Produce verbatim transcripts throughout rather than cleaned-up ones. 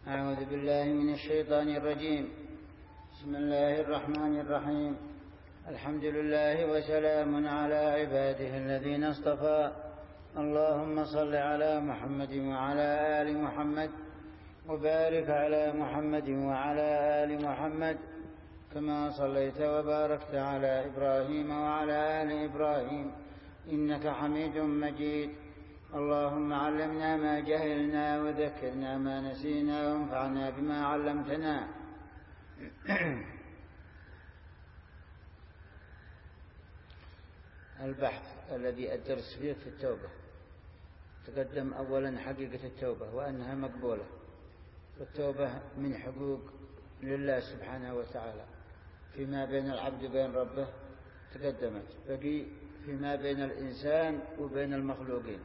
أعوذ بالله من الشيطان الرجيم. بسم الله الرحمن الرحيم. الحمد لله وسلام على عباده الذين اصطفى. اللهم صل على محمد وعلى آل محمد وبارك على محمد وعلى آل محمد كما صليت وباركت على إبراهيم وعلى آل إبراهيم إنك حميد مجيد. اللهم علمنا ما جهلنا وذكرنا ما نسينا وانفعنا بما علمتنا. البحث الذي أدرس فيه في التوبة. تقدم أولا حقيقة التوبة وأنها مقبولة، والتوبة من حقوق لله سبحانه وتعالى فيما بين العبد وبين ربه تقدمت، بقي فيما بين الإنسان وبين المخلوقين.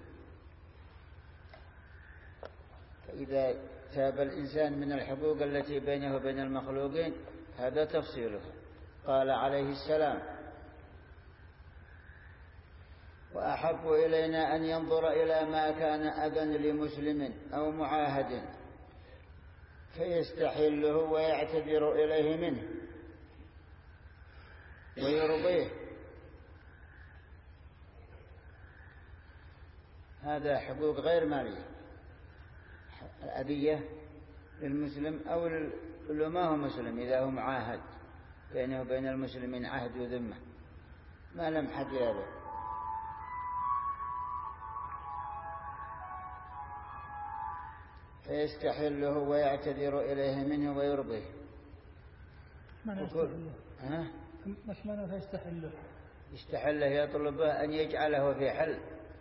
فإذا تاب الإنسان من الحقوق التي بينه وبين المخلوقين هذا تفصيلها. قال عليه السلام: وأحب إلينا أن ينظر إلى ما كان أذى لمسلم أو معاهد فيستحله ويعتذر إليه منه ويرضيه. هذا حقوق غير مالية، الأذية للمسلم أو اللي ما هو مسلم إذا هو معاهد بينه وبين المسلمين عهد وذمة ما لم حد يابه. فيستحله ويعتذر إليه منه ويرضيه. مش معنى فيستحله؟ يستحله يطلب أن يجعله في حل،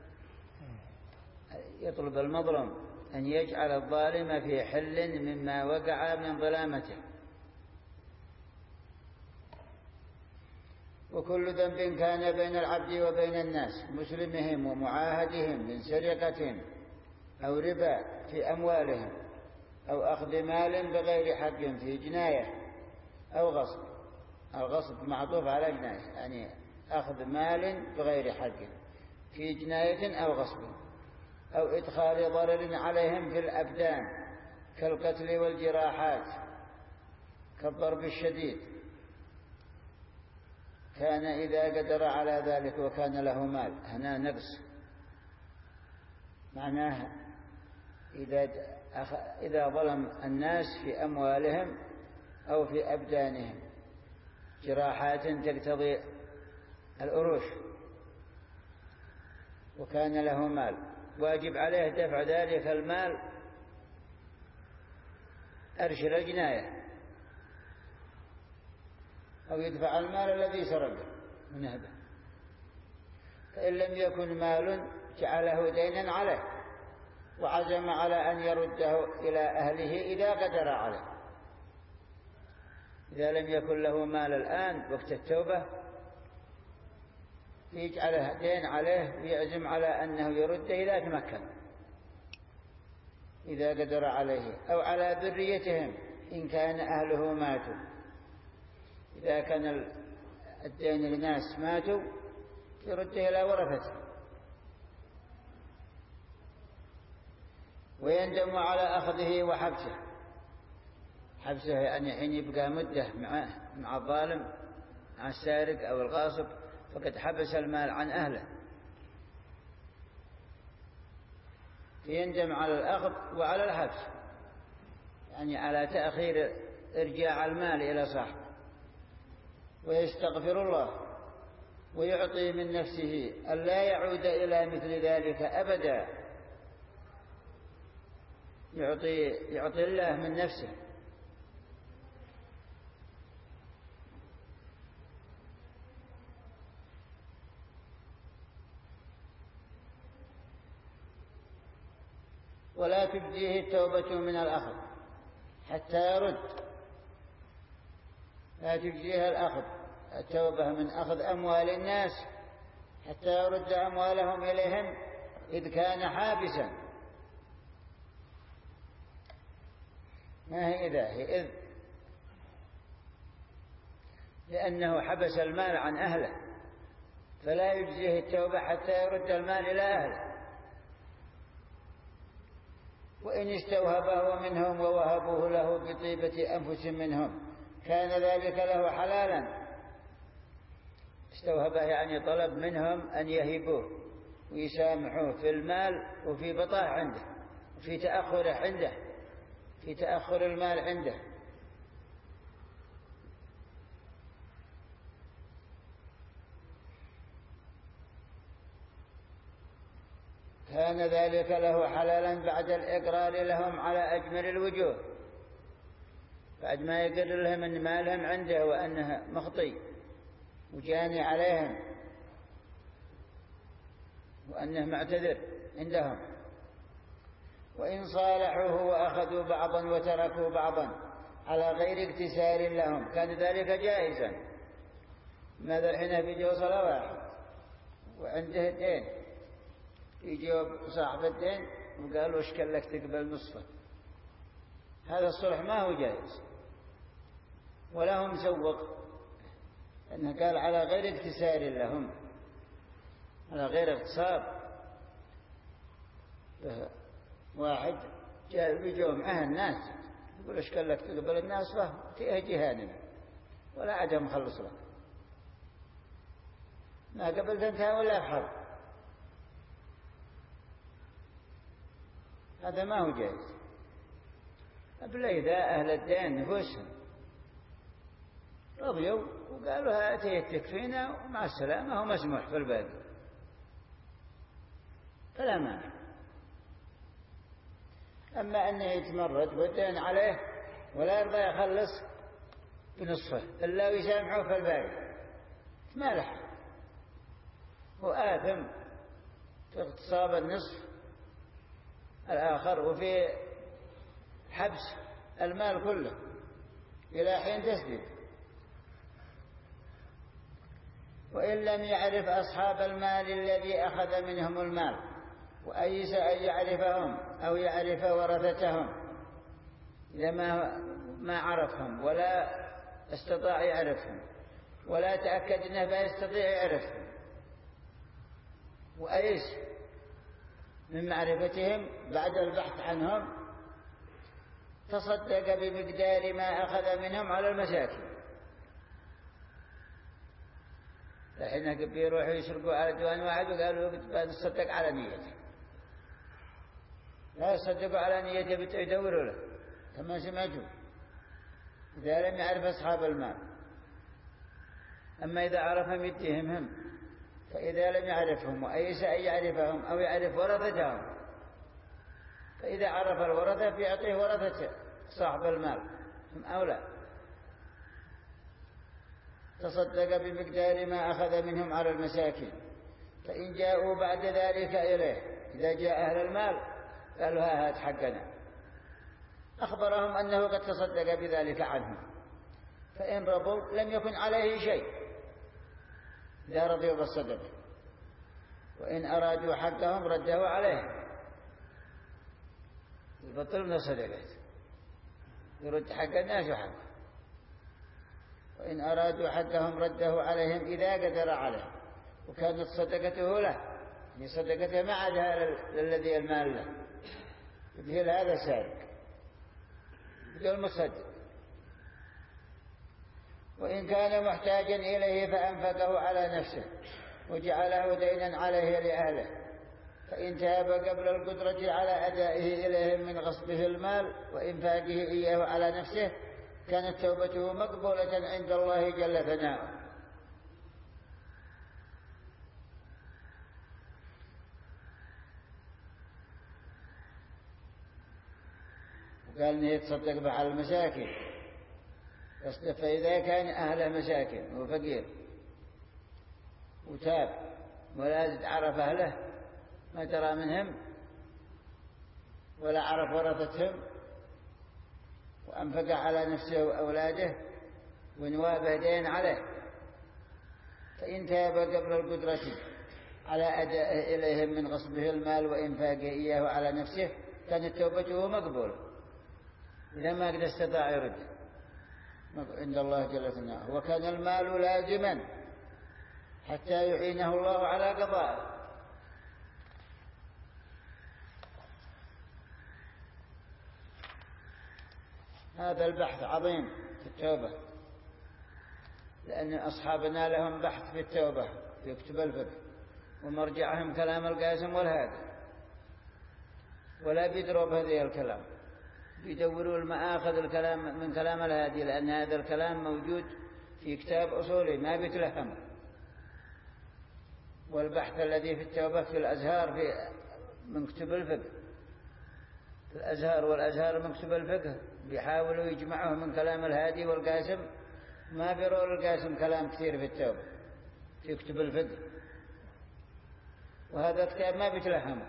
يطلب المظلم أن يجعل الظالم في حل مما وقع من ظلامته. وكل ذنب كان بين العبد وبين الناس مسلمهم ومعاهدهم من سرقة أو ربا في أموالهم أو أخذ مال بغير حق في جناية أو غصب. الغصب معطوف على جناية، يعني أخذ مال بغير حق في جناية أو غصب أو إدخال ضرر عليهم في الأبدان كالقتل والجراحات كالضرب الشديد، كان إذا قدر على ذلك وكان له مال. هنا نقص، معناها إذا إذا ظلم الناس في أموالهم أو في أبدانهم جراحات تقتضي الأروش وكان له مال، واجب عليه دفع ذلك المال أرشل الجناية أو يدفع المال الذي سرقه من هذا. فإن لم يكن مال جعله دينا عليه وعزم على أن يرده إلى أهله إذا قدر عليه. إذا لم يكن له مال الآن وقت التوبة يجعله دين عليه ويعزم على أنه يرده إذا تمكن إذا قدر عليه، أو على ذريتهم إن كان أهله ماتوا. إذا كان الدين لناس ماتوا يرده إلى ورثته. ويندم على أخذه وحبسه. حبسه يعني حين يبقى مدة مع مع الظالم مع السارق أو الغاصب فقد حبس المال عن أهله، يندم على الأخذ وعلى الحبس، يعني على تأخير إرجاع المال إلى صاحبه. ويستغفر الله ويعطي من نفسه ألا يعود إلى مثل ذلك أبدا. يعطي, يعطي الله من نفسه. ولا تجزيه التوبة من الأخذ حتى يرد. لا تجزيها الأخذ التوبة من أخذ أموال الناس حتى يرد أموالهم إليهم إذ كان حابسا. ما هي إذا هي إذ، لأنه حبس المال عن أهله فلا يجزيه التوبة حتى يرد المال إلى أهله. وإن استوهبه منهم ووهبوه له بطيبة أنفس منهم كان ذلك له حلالا. استوهبه يعني طلب منهم أن يهبوه ويسامحوه في المال وفي بطاء عنده وفي تأخره عنده في تأخر المال عنده. كان ذلك له حلالا بعد الإقرار لهم على أجمل الوجوه، بعد ما يقر لهم أن مالهم عنده وأنه مخطي وجاني عليهم وأنه معتذر عندهم. وإن صالحوه وأخذوا بعضا وتركوا بعضا على غير اكتسار لهم كان ذلك جائزا. ماذا الحين بيجوا صلاة واحد وعنده الدين، يجيب صاحب الدين وقالوا ايش كلك تقبل نصفه، هذا الصلح ما هو جائز ولا هو مسوق، لأنه قال على غير اكتسار لهم، على غير اغتصاب. واحد جاء بيجوا معه الناس يقول ايش كلك تقبل الناس فهم تيه جهاننا ولا عاد مخلص لك، ما قبلت انتهى ولا حرب، هذا ما هو جائز. أبلا إذا أهل الدين نفوسهم رضيوا وقالوا هاتي تكفينا ومع السلامة هو مسموح في الباقي فلا مانع. أما أنه يتمرد والدين عليه ولا يرضى يخلص بنصفه إلا ويسامحه في الباقي ما له، هو آثم في اغتصاب النصف الآخر وفي حبس المال كله إلى حين تسديد. وإن لم يعرف أصحاب المال الذي أخذ منهم المال وأيس أن يعرفهم أو يعرف ورثتهم، إذا ما ما عرفهم ولا استطاع يعرفهم ولا تأكد أنه بيستطيع يعرفهم وأيس من معرفتهم بعد البحث عنهم، تصدق بمقدار ما أخذ منهم على المساكين. الحين بيروحوا يسرقوا على ديوان واحد وقالوا نصدق على نيته، لا يصدقوا على نيته يدوروا له كما سمعتوا إذا لم يعرف أصحاب المال. أما إذا عرفهم يتهمهم، فإذا لم يعرفهم وأيس أن يعرفهم أو يعرف ورثتهم، فإذا عرف الورثة فيعطيه ورثة صاحب المال هم أولى. تصدق بمقدار ما أخذ منهم على المساكين، فإن جاءوا بعد ذلك إليه، إذا جاء أهل المال قالوا ها هات حقنا، أخبرهم أنه قد تصدق بذلك عنهم، فإن رضوا لم يكن عليه شيء إذا رضيوا بالصدقة، وإن أرادوا حقهم رده عليهم، يبطل من الصدقات يرد حق الناس وحقه. وإن أرادوا حقهم رده عليهم إذا قدر عليه وكانت صدقته له، يعني صدقته ما عادها للذي المال له، يقول هذا سارق يقول مصدق. وإن كان محتاجا إليه فأنفقه على نفسه وجعله دينا عليه لأهله، فإن تاب قبل القدرة على أدائه إليهم من غصبه المال وإنفاقه إياه على نفسه كانت توبته مقبولة عند الله جل ثناؤه. وقال أنه يتصدق على المساكين، بس فإذا كان أهله مساكين وفقير وتاب ولا زد عرف أهله ما ترى منهم ولا عرف ورثتهم وأنفق على نفسه وأولاده ونوابه دين عليه، فإن تاب قبل القدرة على أدائه إليهم من غصبه المال وإنفاقه إياه على نفسه كانت توبته مقبولة، إذا ما قد استطاع يرد عند الله جل ثناؤه. وكان المال لازما حتى يعينه الله على قضائه. هذا البحث عظيم في التوبة، لأن أصحابنا لهم بحث في التوبة في كتب الفقه، ومرجعهم كلام القاسم والهادي، ولا بيدروا بهذه الكلام، بيدوروا المآخذ الكلام من كلام الهادي، لأن هذا الكلام موجود في كتاب أصولي ما بيتلهم. والبحث الذي في التوبة في الأزهار في من كتب الفقه، في الأزهار والأزهار من كتب الفقه، بيحاولوا يجمعوه من كلام الهادي والقاسم، ما بيروا القاسم كلام كثير في التوبة في كتب الفقه، وهذا الكتاب ما بيتلهم.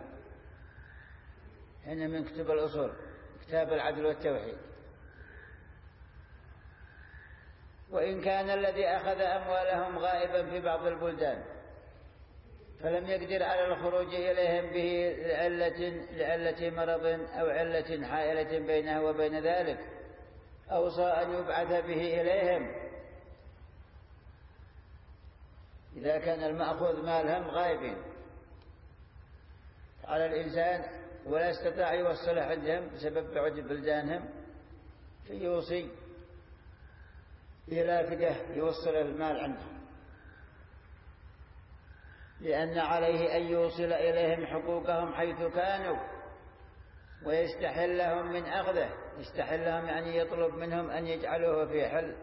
هنا من كتب الأصول كتاب العدل والتوحيد. وإن كان الذي أخذ أموالهم غائبا في بعض البلدان فلم يقدر على الخروج إليهم به لعلة, لعلة مرض أو علة حائلة بينه وبين ذلك، أوصى أن يبعث به إليهم إذا كان المأخوذ مالهم غائبين على الإنسان ولا استطاع يوصله عندهم بسبب بعد بلدانهم، فيوصي إلى فقه يوصل المال عندهم، لأن عليه أن يوصل إليهم حقوقهم حيث كانوا ويستحلهم من أخذه. يستحلهم يعني يطلب منهم أن يجعلوه في حل،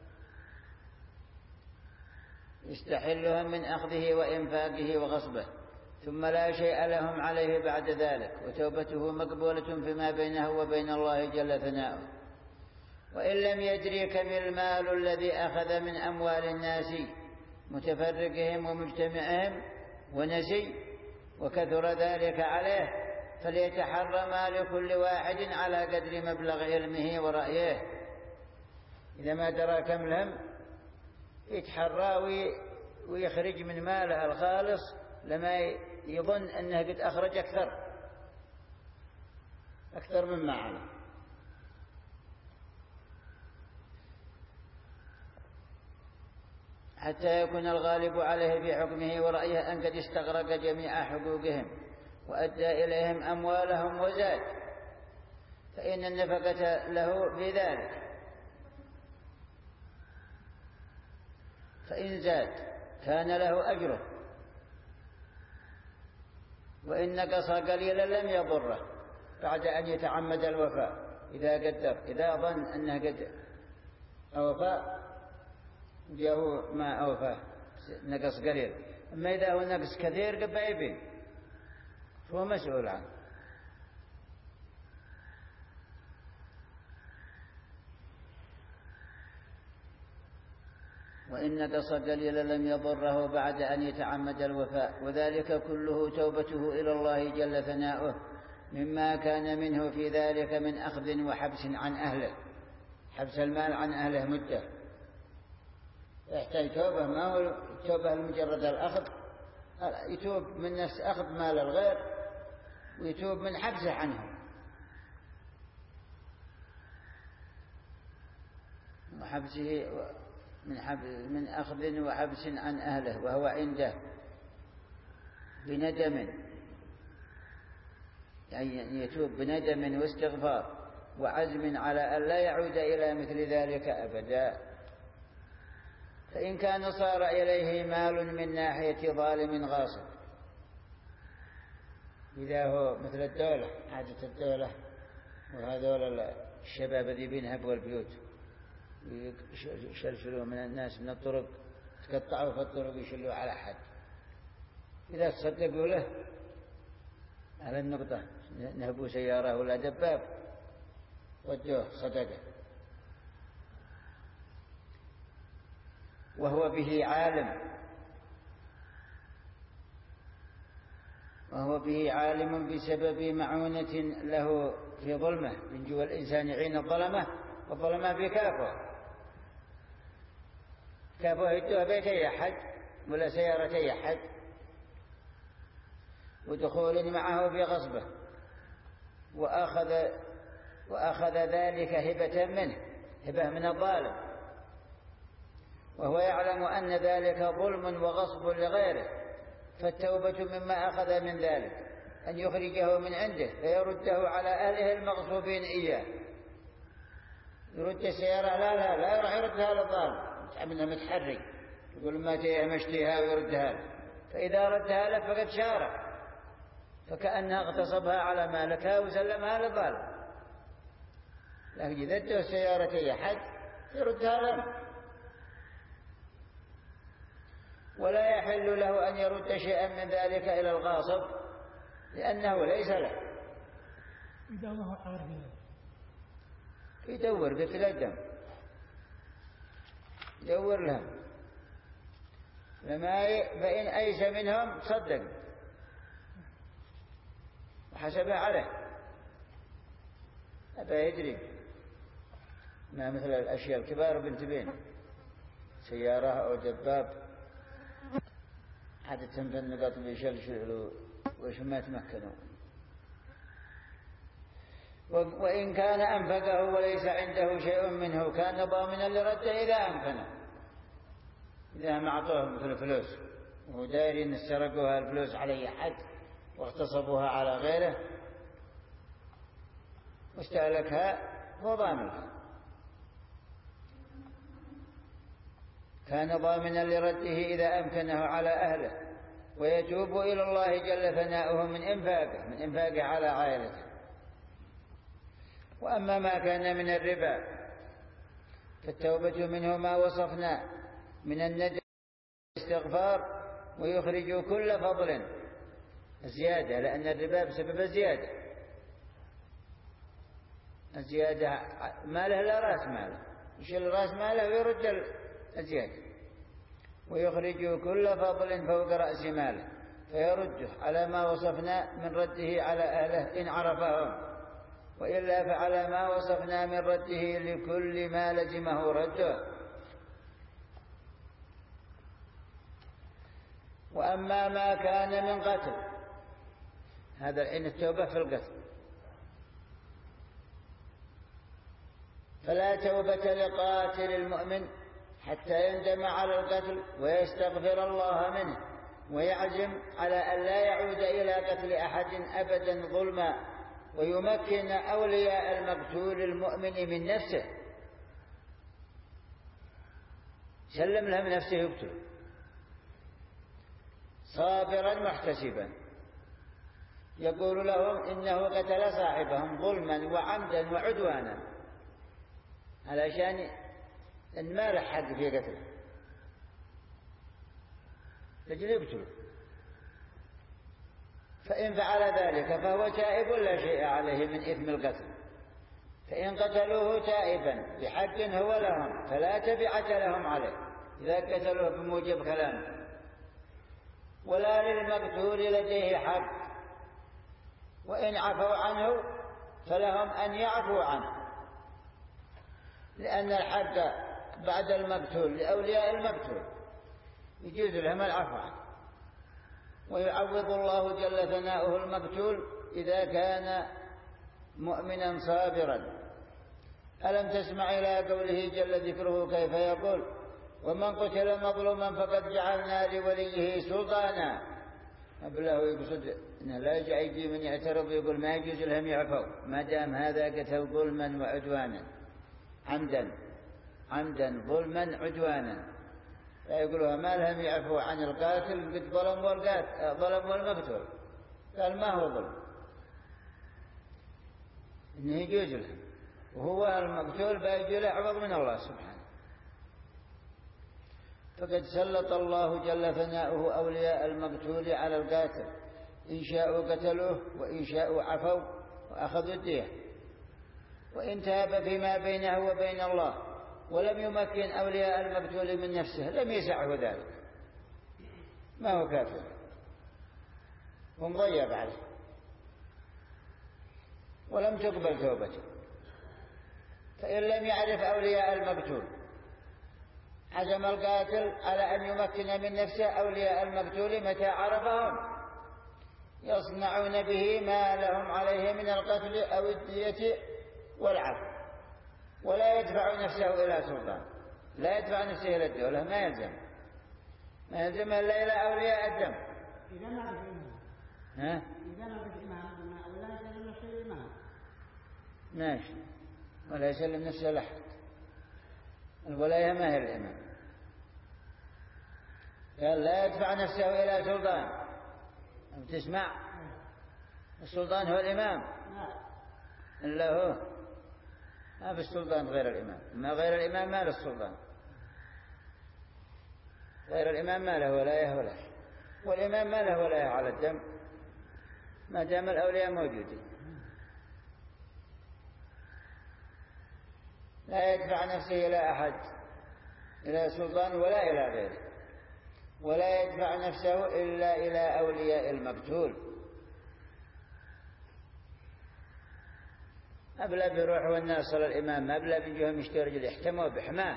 يستحلهم من أخذه وإنفاقه وغصبه، ثم لا شيء لهم عليه بعد ذلك، وتوبته مقبولة فيما بينه وبين الله جل ثناؤه. وإن لم يدري كم المال الذي أخذ من أموال الناس متفرقهم ومجتمعهم ونسي وكثر ذلك عليه، فليتحرى مال كل واحد على قدر مبلغ علمه ورأيه. إذا ما درى كم لهم يتحرى ويخرج من ماله الخالص لما يظن أنه قد أخرج أكثر أكثر مما علم. حتى يكون الغالب عليه بحكمه ورأيه أن قد استغرق جميع حقوقهم وأدى إليهم أموالهم وزاد، فإن النفقة له في ذلك، فإن زاد كان له أجره، وإن نقص قليلا لم يضره بعد أن يتعمد الوفاء. إذا قدر إذا ظن أنه قد أوفى جاءه ما أوفى نقص قليل، أما إذا هو نقص كثير قبل يبين فهو مسؤول عنه. وإن نقص قليلا لم يضره بعد أن يتعمد الوفاء، وذلك كله توبته إلى الله جل ثناؤه مما كان منه في ذلك من أخذ وحبس عن أهله، حبس المال عن أهله مدة، يحتاج توبة، ما هو توبة لمجرد الأخذ، يتوب من نفس أخذ مال الغير ويتوب من حبسه عنه، وحبسه من, من أخذ وحبس عن أهله وهو عنده بندم، يعني يتوب بندم واستغفار وعزم على أن لا يعود إلى مثل ذلك أبدا. فإن كان صار إليه مال من ناحية ظالم غاصب، إذا هو مثل الدولة، عادة الدولة وهذول الشباب الذي بينهبوا البيوت يشلشلوا من الناس من الطرق، تقطعوا في الطرق يشلوا على حد، إذا تصدقوا له على النقطة نهبوا سيارة ولا دباب ودوه صدقه، وهو به عالم وهو به عالم بسبب معونة له في ظلمه من جوا الإنسان حين الظلمة، والظلمة بكافه كافه يدوه بيتي أحد ولا سيارتي أحد، ودخول معه في غصبه، وأخذ, وأخذ ذلك هبة منه، هبة من الظالم، وهو يعلم أن ذلك ظلم وغصب لغيره، فالتوبة مما أخذ من ذلك أن يخرجه من عنده فيرده على أهله المغصوبين إياه، يرد السيارة لا لا لا يروح يردها للظالم منها متحري يقول ما مشتيها ويردها له. فإذا ردها له فقد شارك فكأنها اغتصبها على مالكها وسلمها للظالم. لكن إذا ادوا السيارة أي أحد يردها له. ولا يحل له أن يرد شيئا من ذلك إلى الغاصب لأنه ليس له. إذا ما هو عارف يدور قتل الدم يدور لهم لما فإن أيس منهم صدق وحسبه عليه. هذا يدري ما مثل الأشياء الكبار بنتبين سيارة أو دباب عادة في النقاط بيشلشلوا وش ما تمكنوا. وإن كان أنفقه وليس عنده شيء منه كان ضامنا لرده إذا أمكنه. إذا ما أعطوه مثل فلوس وهو داير إن سرقوها الفلوس على أحد واغتصبوها على غيره واستهلكها هو ضامنها كان ضامنا لرده إذا أمكنه على أهله ويتوب إلى الله جل ثناؤه من إنفاقه من إنفاقه على عائلته. وأما ما كان من الربا فالتوبة منه ما وصفنا من الندم والاستغفار ويخرج كل فضل الزيادة لأن الربا بسبب الزيادة الزيادة ماله لا رأس ماله يشيل رأس ماله ويرد الزيادة ويخرج كل فضل فوق رأس ماله فيرده على ما وصفنا من رده على أهله إن عرفهم وإلا فعلى ما وصفنا من رده لكل ما لزمه رده. وأما ما كان من قتل هذا الحين التوبة في القتل فلا توبة لقاتل المؤمن حتى يندم على القتل ويستغفر الله منه ويعزم على أن لا يعود إلى قتل أحد أبدا ظلما ويمكن أولياء المقتول المؤمن من نفسه سلم لهم نفسه يقتل صابرا محتسبا يقول لهم إنه قتل صاحبهم ظلما وعمدا وعدوانا علشان إن ما له حق في قتله لجل يقتله. فإن فعل ذلك فهو تائب لا شيء عليه من إثم القتل. فإن قتلوه تائبا بحق هو لهم فلا تبعة لهم عليه إذا قتلوه بموجب كلامه ولا للمقتول لديه حق. وإن عفوا عنه فلهم أن يعفوا عنه لأن الحق بعد المقتول لأولياء المقتول يجوز لهم العفو عنه. ويعوض الله جل ثناؤه المقتول إذا كان مؤمنا صابرا. ألم تسمع إلى قوله جل ذكره كيف يقول ومن قتل مظلوما فقد جعلنا لوليه سلطانا. أبله يقصد إنه لا يجي من يعترض ويقول ما يجوز لهم يعفوا ما دام هذا قتل ظلما وعدوانا عمدا عمدا ظلما عدوانا لا يقولوا ما لهم يعفوا عن القاتل قد ظلم والقاتل ظلم والمقتول قال ما هو ظلم إنه يجوز له وهو المقتول بيجي له عوض من الله سبحانه. فقد سلط الله جل ثناؤه أولياء المقتول على القاتل إن شاءوا قتلوه وإن شاءوا عفوا وأخذوا الدية وإن تاب فيما بينه وبين الله ولم يمكن أولياء المقتول من نفسه لم يسعه ذلك ما هو كافر ومضيب عليه ولم تقبل توبته. فإن لم يعرف أولياء المقتول عزم القاتل على أن يمكن من نفسه أولياء المقتول متى عرفهم يصنعون به ما لهم عليه من القتل أو الدية والعفو ولا يدفع نفسه إلى سلطان لا يدفع نفسه إلى الدولة ما يلزم ما يلزم إلا إلى أولياء الدم. إذا ما عرف إمام ها إذا ما عرف إمام ولا يسلم نفسه الإمام ماشي ولا يسلم نفسه لأحد. الولاية ما هي الإمام. قال لا يدفع نفسه إلى سلطان. تسمع؟ السلطان هو الإمام إلا هو. ما في السلطان غير الإمام. ما غير الإمام ما له السلطان. غير الإمام ما له ولاية ولا شيء. والإمام ما له ولاية على الدم ما دام الأولياء موجودين. لا يدفع نفسه إلى أحد، إلى سلطان ولا إلى غيره، ولا يدفع نفسه إلا إلى أولياء المقتول. أبلى بروح والناصر الإمام، أبلى بيجيهم يشتري رجل يحتموا بحماه،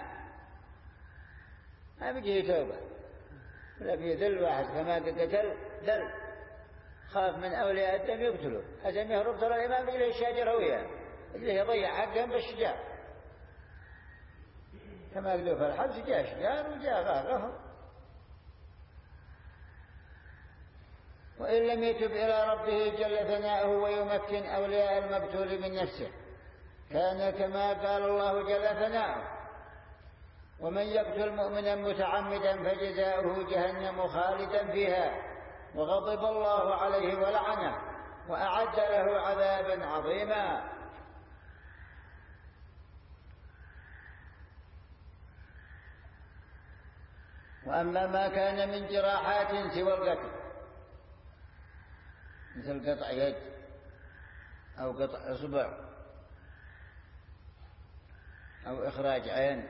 ما بيجي توبة ولا بيذل واحد. فما قتل ذل، خاف من أولياء الدم يقتلوا، عشان يهرب ترى الإمام يجي له الشاجر هوية، يجي له يضيع حقهم بالشجاع. كما قالوا في الحبس جاء شجار وجاء غاغه. وإن لم يتب إلى ربه جل ثناؤه ويمكن أولياء المقتول من نفسه كان كما قال الله جل ثناؤه: ومن يقتل مؤمنا متعمدا فجزاؤه جهنم خالدا فيها وغضب الله عليه ولعنه وأعد له عذابا عظيما. وأما ما كان من جراحات سوى القتل، مثل قطع يد أو قطع إصبع أو إخراج عين،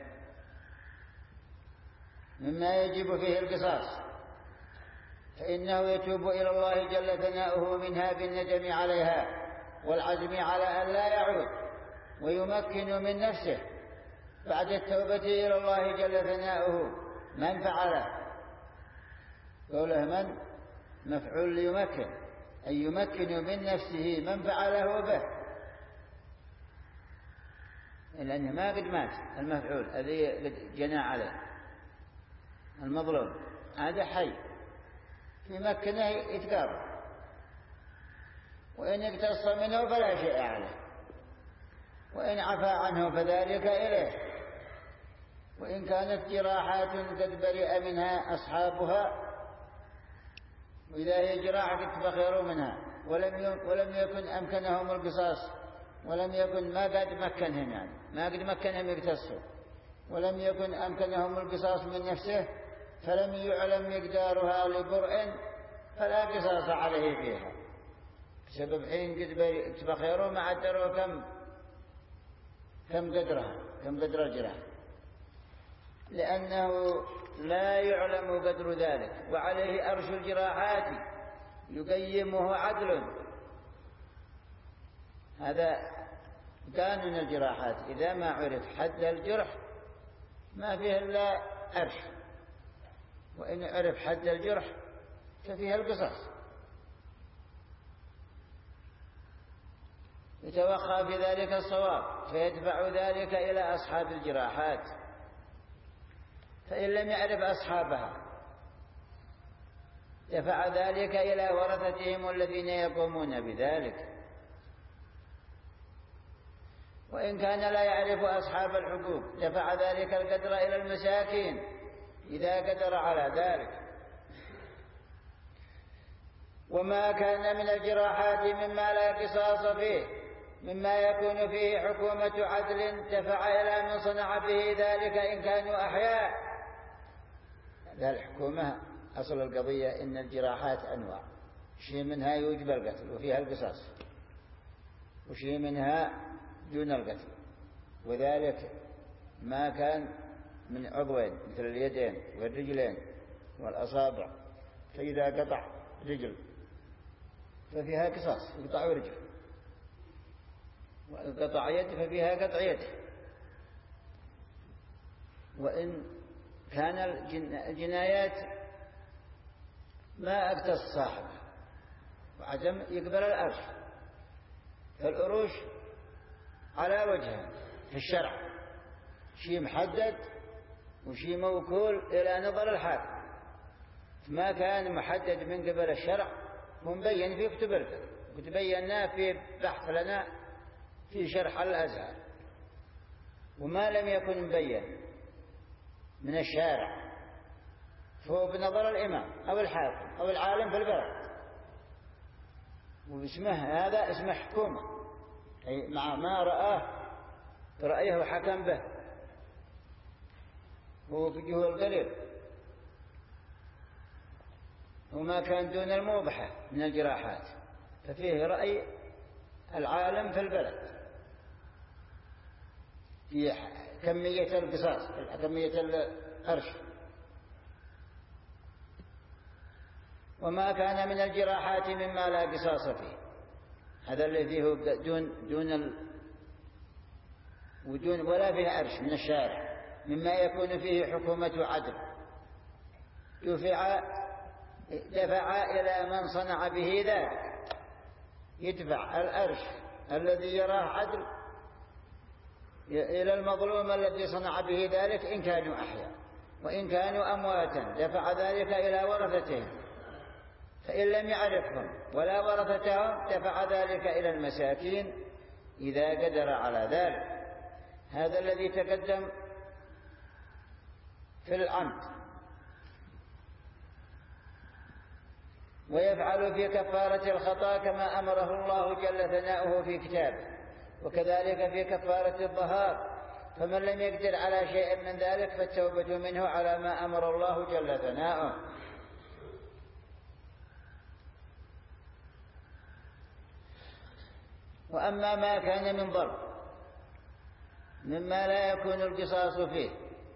مما يجب فيه القصاص، فإنه يتوب إلى الله جل ثناؤه منها بالندم عليها والعزم على أن لا يعود، ويمكن من نفسه بعد التوبة إلى الله جل ثناؤه من فعله. قوله من مفعول ليمكن، أي يمكن من نفسه من فعله به، لأنه ما قد مات المفعول الذي قد جنى عليه المظلوم، هذا حي يمكنه يتقرب، وإن اقتص منه فلا شيء عليه، وإن عفى عنه فذلك إليه. وإن كانت جراحات قد برئ منها أصحابها، وإذا هي جراحة قد بخيروا منها ولم ولم يكن أمكنهم القصاص، ولم يكن ما قد مكنهم، يعني ما قد مكنهم يقتصوا، ولم يكن أمكنهم القصاص من نفسه، فلم يعلم مقدارها لبرء فلا قصاص عليه فيها، بسبب حين قد بخيروا ما عدروا كم كم قدرها كم قدر الجراح، لأنه لا يعلم قدر ذلك. وعليه أرش الجراحات يقيمه عدل. هذا قانون الجراحات، إذا ما عرف حد الجرح ما فيه إلا أرش، وإن عرف حد الجرح ففيها القصاص. يتوخى في ذلك الصواب فيدفع ذلك إلى أصحاب الجراحات، فإن لم يعرف أصحابها دفع ذلك إلى ورثتهم الذين يقومون بذلك. وإن كان لا يعرف أصحاب الحقوق دفع ذلك القدر إلى المساكين إذا قدر على ذلك. وما كان من الجراحات مما لا قصاص فيه مما يكون فيه حكومة عدل دفع إلى من صنع به ذلك إن كانوا أحياء. هذه الحكومة أصل القضية إن الجراحات أنواع، شيء منها يوجب القتل وفيها القصاص، وشيء منها دون القتل، وذلك ما كان من عضوين مثل اليدين والرجلين والأصابع، فإذا قطع رجل ففيها قصاص يقطع رجل، وقطع يد ففيها قطع يد. وإن كان الجنايات ما اقتص صاحبه وعدم يقبل الأرش، فالأروش على وجهين في الشرع، شيء محدد وشيء موكول إلى نظر الحاكم. ما كان محدد من قبل الشرع مبين في كتب الفقه، وتبيناه في بحث لنا في شرح الأزهر وما لم يكن مبين من الشارع فهو بنظر الإمام أو الحاكم أو العالم في البلد، واسمه هذا اسمه حكومة، أي مع ما رآه رأيه وحكم به هو بجهه القليل، وما كان دون الموضحة من الجراحات، ففيه رأي العالم في البلد في كمية القصاص، كمية القرش. وما كان من الجراحات مما لا قصاص فيه، هذا الذي هو دون دون ال ودون ولا فيه أرش من الشارع، مما يكون فيه حكومة عدل دفع دفع إلى من صنع به ذلك، يدفع الأرش الذي يراه عدل إلى المظلوم الذي صنع به ذلك إن كانوا أحياء، وإن كانوا أمواتا دفع ذلك إلى ورثتهم، فإن لم يعرفهم ولا ورثتهم دفع ذلك إلى المساكين إذا قدر على ذلك. هذا الذي تقدم في العمد. ويفعل في كفارة الخطأ كما أمره الله جل ثناؤه في كتابه، وكذلك في كفارة الظهار، فمن لم يقدر على شيء من ذلك فالتوبة منه على ما أمر الله جل ثناؤه. وأما ما كان من ضرب مما لا يكون القصاص فيه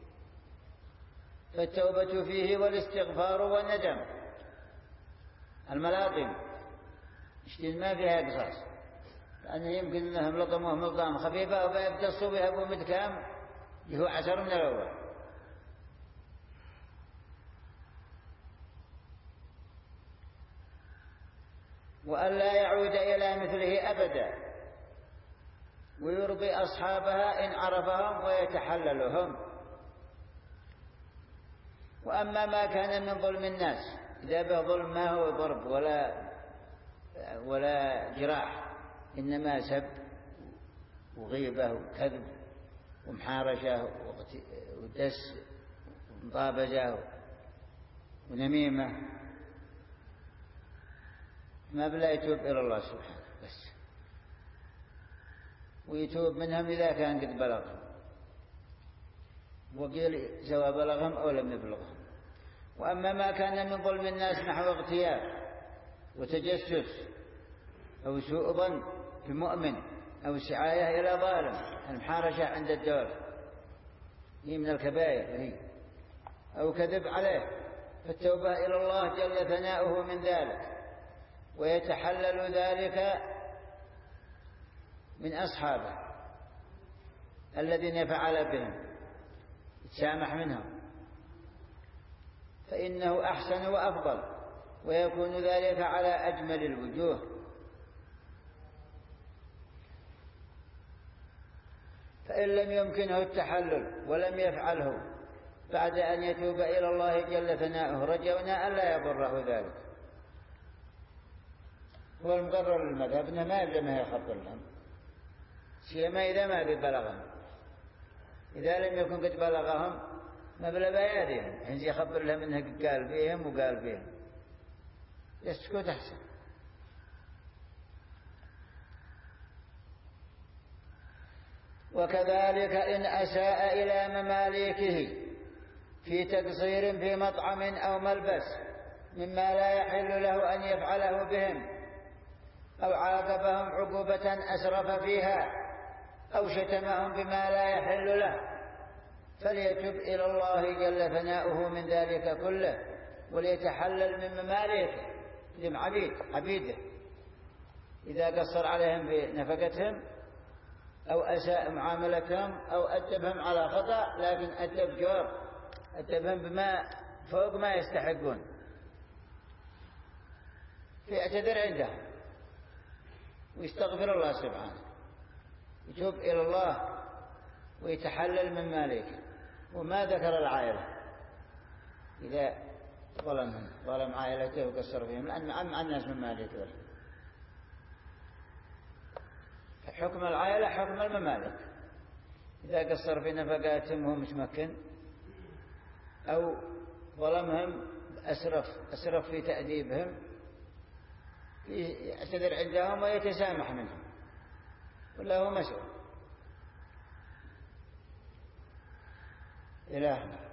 فالتوبة فيه والاستغفار والندم. الملاطم ما فيها قصاص، لأنه يمكن أنهم لطموه ملطام خفيفة ويقتصوا بها أبو مدكام هو عشر من الأول. وأن لا يعود إلى مثله أبدا، ويرضي أصحابها إن عرفهم ويتحللهم. وأما ما كان من ظلم الناس، إذا به ظلم ما هو ضرب ولا ولا جراح، إنما سب وغيبة وكذب ومحارشة ودس ومطابجة ونميمة، ما بلا يتوب إلى الله سبحانه بس، ويتوب منهم إذا كان قد بلغهم، وقيل سواء بلغهم أو لم يبلغهم. وأما ما كان من ظلم الناس نحو اغتياب وتجسس أو سوء ظن في مؤمن أو سعاية إلى ظالم، المحارشة عند الدور هي من الكبائر هي، أو كذب عليه، فالتوبة إلى الله جل ثناؤه من ذلك، ويتحلل ذلك من أصحابه الذين فعل بهم، يتسامح منهم، فإنه أحسن وأفضل، ويكون ذلك على أجمل الوجوه. فإن لم يمكنه التحلل ولم يفعله بعد أن يتوب إلى الله جل ثناؤه رجونا أن لا يضره ذلك. هو المقرر للمذهب أنه ما يلزمه يخبر لهم، سيما إذا ما قد بلغهم. إذا لم يكن قد بلغهم ما بلا بيادهم، حين يخبر لهم أنه قال فيهم وقال فيهم، يسكت أحسن. وكذلك إن أساء إلى مماليكه في تقصير في مطعم أو ملبس مما لا يحل له أن يفعله بهم، أو عاقبهم عقوبة أسرف فيها، أو شتمهم بما لا يحل له، فليتب إلى الله جل ثناؤه من ذلك كله، وليتحلل من مماليكه لم عبيد عبيده إذا قصر عليهم بنفقتهم أو أساء معاملتهم أو أدبهم على خطأ، لكن أدب جور، أدبهم بما فوق ما يستحقون، فيعتذر عندهم ويستغفر الله سبحانه، يتوب إلى الله ويتحلل من مالك. وما ذكر العائلة إذا ظلم ظلم عائلته وقصر فيهم، لأن عم الناس من مالك. حكم العائلة حكم الممالك، إذا قصر في نفقاتهم وهو متمكن، أو ظلمهم أسرف أسرف في تأديبهم، يعتذر عندهم ويتسامح منهم، ولا هو مسؤول إلهنا.